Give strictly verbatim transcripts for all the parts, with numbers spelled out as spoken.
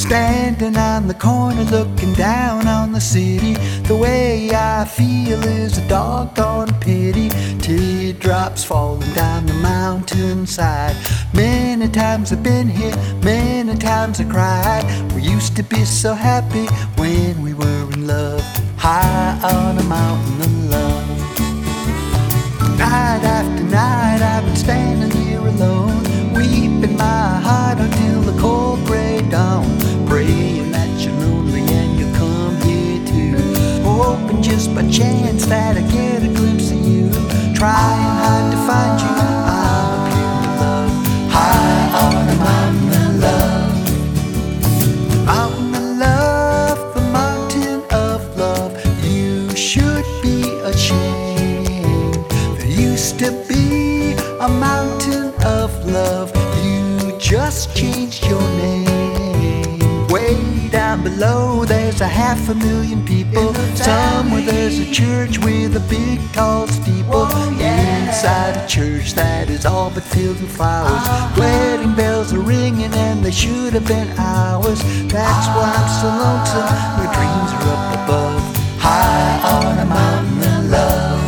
standing on the corner looking down on the city. The way I feel is a doggone pity. Teardrops falling down the mountainside. Many times I've been here, many times I cried. We used to be so happy when we were in love, high on a mountain of love. Night after night I've been standing here alone, weeping my heart out till the cold grey dawn, praying that you're lonely and you'll come here too, hoping just by chance that I get a glimpse of you, trying hard to find you. I'm up here in love, high on a mountain of love. Mountain of love, the mountain of love. You should be ashamed. There used to be a mountain of love. You just changed your name. Way down below there's a half a million people. Somewhere there's a church with a big tall steeple. Inside a church that is all but filled with flowers. Wedding bells are ringing and they should have been ours. That's why I'm so lonesome, my dreams are up above, high on a mountain of love.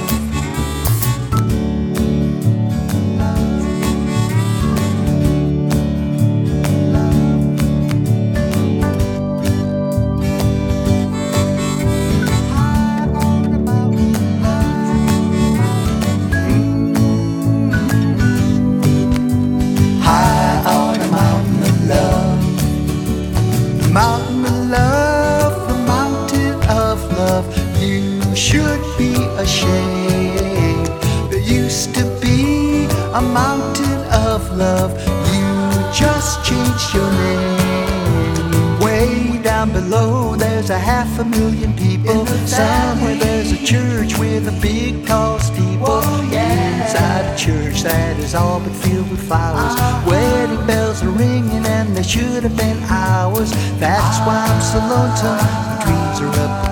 Mountain of love, the mountain of love. You should be ashamed. There used to be a mountain of love. You just changed your name. Way down below there's a half a million people. Somewhere there's a church with a big tall steeple. Inside a church that is all but filled with flowers. Wedding bells are ringing and they should have been ours. That's why I'm so lonesome, my dreams are up